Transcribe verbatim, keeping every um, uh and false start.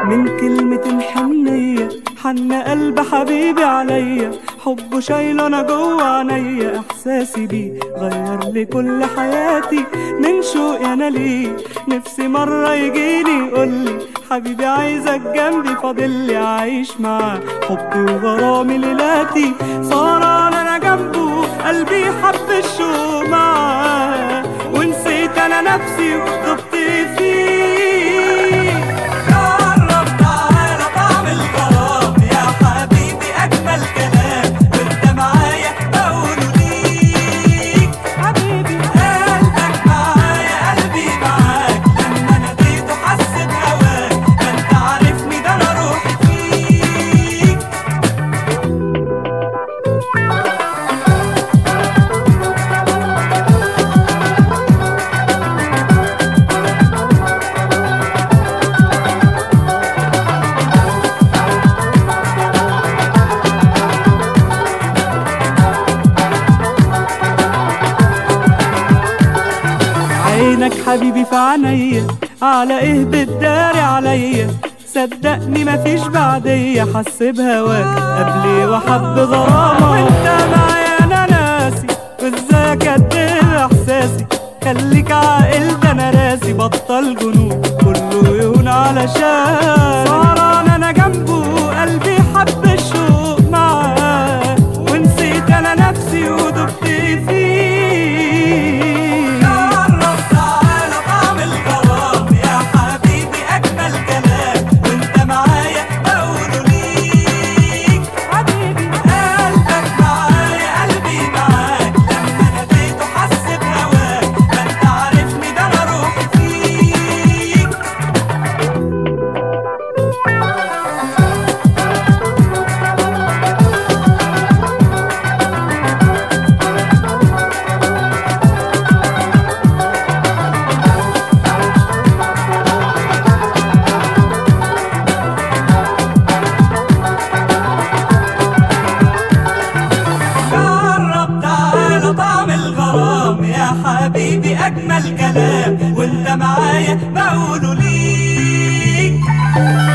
من كلمة حنية حن قلب حبيبي عليا، حبه شايله انا جوه عينيا، احساسي بيه غير لي كل حياتي من شوقي انا ليه. نفسي مرة يجيني يقولي حبيبي عايزك جنبي، فاضلي عايش معاه حبي وغرامي ليلاتي، صار انا جنبه قلبي حب الشوق معاه، ونسيت انا نفسي وضبت فيه. جرب تعالى طعم الغرام يا حبيبي، اجمل كلام وانت معايا بقوله ليك. حبيبي قلبك معايا قلبي معاك، لما ناديته حس بهواك، ما انت عارفني ده انا روحي فيك. عينك حبيبي في عينيا، على ايه بتداري عليا؟ صدقني مفيش بعديا، حس بهواك قبلي وحب غرامة، وانت معايا انا ناسي وازاي اكدب احساسي. خليك عاقل ده انا راسي، بطل جنون كله يهون علشان سهران انا جنبه، قلبي حب الشوق معاه، ونسيت انا نفسي ودبت فيه. يا حبيبي أجمل كلام وانت معايا بقوله ليك.